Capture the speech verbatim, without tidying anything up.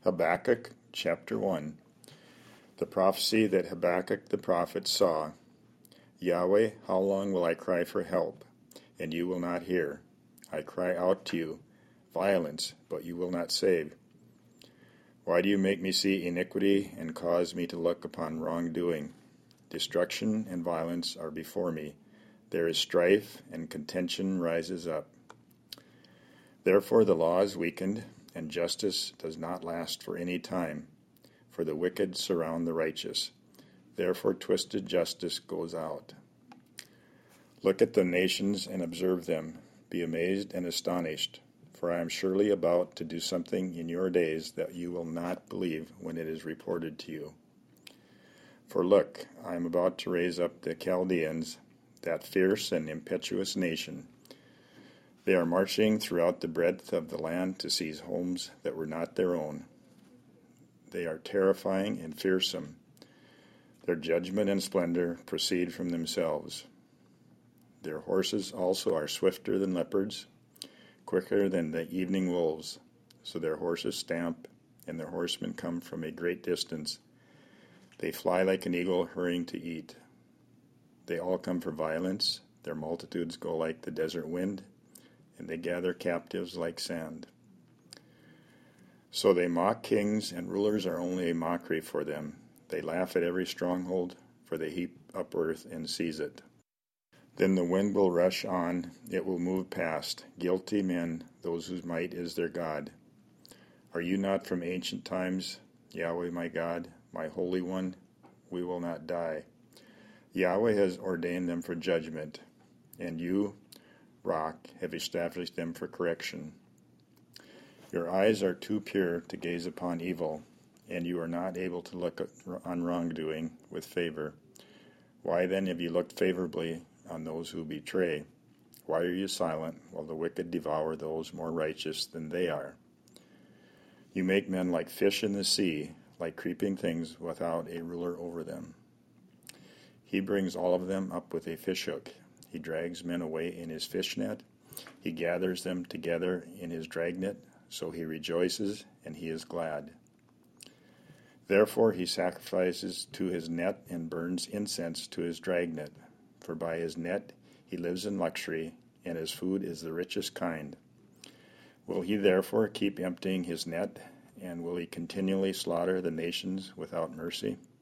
Habakkuk chapter one. The prophecy that Habakkuk the prophet saw. Yahweh, how long will I cry for help, and you will not hear? I cry out to you, violence, but you will not save. Why do you make me see iniquity and cause me to look upon wrongdoing? Destruction and violence are before me. There is strife, and contention rises up. Therefore the law is weakened, and justice does not last for any time. For the wicked surround the righteous. Therefore twisted justice goes out. Look at the nations and observe them. Be amazed and astonished. For I am surely about to do something in your days that you will not believe when it is reported to you. For look, I am about to raise up the Chaldeans, that fierce and impetuous nation. They are marching throughout the breadth of the land to seize homes that were not their own. They are terrifying and fearsome. Their judgment and splendor proceed from themselves. Their horses also are swifter than leopards, quicker than the evening wolves. So their horses stamp, and their horsemen come from a great distance. They fly like an eagle hurrying to eat. They all come for violence. Their multitudes go like the desert wind, and they gather captives like sand. So they mock kings, and rulers are only a mockery for them. They laugh at every stronghold, for they heap up earth and seize it. Then the wind will rush on, it will move past. Guilty men, those whose might is their God. Are you not from ancient times, Yahweh my God, my Holy One? We will not die. Yahweh has ordained them for judgment, and you, Rock, have established them for correction. Your eyes are too pure to gaze upon evil, and you are not able to look on wrongdoing with favor. Why then have you looked favorably on those who betray? Why are you silent while the wicked devour those more righteous than they are? You make men like fish in the sea, like creeping things without a ruler over them. He brings all of them up with a fishhook. He drags men away in his fish net. He gathers them together in his dragnet. So he rejoices, and he is glad. Therefore he sacrifices to his net and burns incense to his dragnet. For by his net he lives in luxury, and his food is the richest kind. Will he therefore keep emptying his net, and will he continually slaughter the nations without mercy?